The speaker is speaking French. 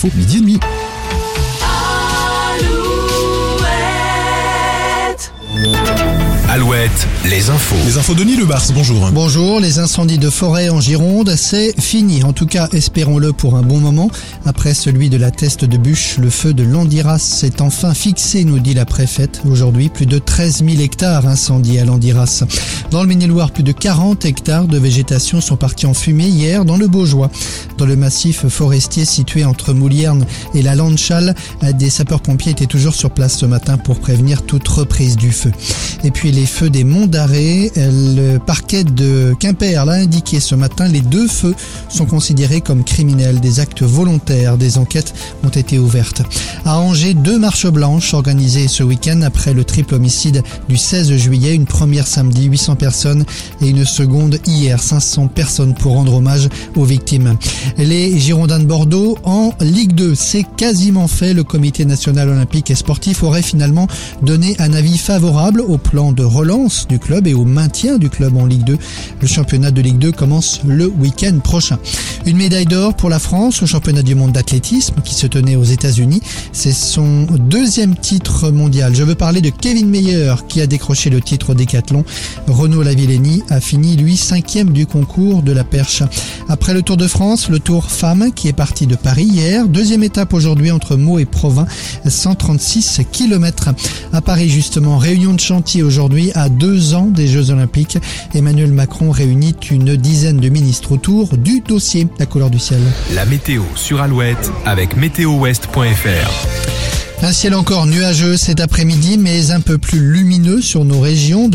infos 12h30. Alouette, les infos. Les infos Denis Lebars, bonjour. Bonjour, les incendies de forêt en Gironde, c'est fini. En tout cas, espérons-le pour un bon moment. Après celui de la Teste de Bûche, le feu de Landiras s'est enfin fixé, nous dit la préfète. Aujourd'hui, plus de 13 000 hectares incendiés à Landiras. Dans le Maine-et-Loire, plus de 40 hectares de végétation sont partis en fumée hier dans le Baugeois. Dans le massif forestier situé entre Moulierne et la Landchal, des sapeurs-pompiers étaient toujours sur place ce matin pour prévenir toute reprise du feu. Et puis les feux des Monts d'Arrée, le parquet de Quimper l'a indiqué ce matin, les 2 feux sont considérés comme criminels, des actes volontaires. Des enquêtes ont été ouvertes. À Angers, 2 marches blanches organisées ce week-end après le triple homicide du 16 juillet, une première samedi, 800 personnes et une seconde hier, 500 personnes pour rendre hommage aux victimes. Les Girondins de Bordeaux en Ligue 2, c'est quasiment fait. Le comité national olympique et sportif aurait finalement donné un avis favorable au plan de relance du club et au maintien du club en Ligue 2. Le championnat de Ligue 2 commence le week-end prochain. Une médaille d'or pour la France au championnat du monde d'athlétisme qui se tenait aux États-Unis. C'est son 2e titre mondial. Je veux parler de Kevin Meyer qui a décroché le titre au décathlon. Renaud Lavillenie a fini, lui, 5e du concours de la perche. Après le Tour de France, le Tour Femmes qui est parti de Paris hier. 2e étape aujourd'hui entre Meaux et Provins, 136 km. À Paris justement, réunion de chantier aujourd'hui à 2 ans des Jeux Olympiques. Emmanuel Macron réunit une dizaine de ministres autour du dossier La couleur du ciel. La météo sur Alouette avec météowest.fr. Un ciel encore nuageux cet après-midi mais un peu plus lumineux sur nos régions.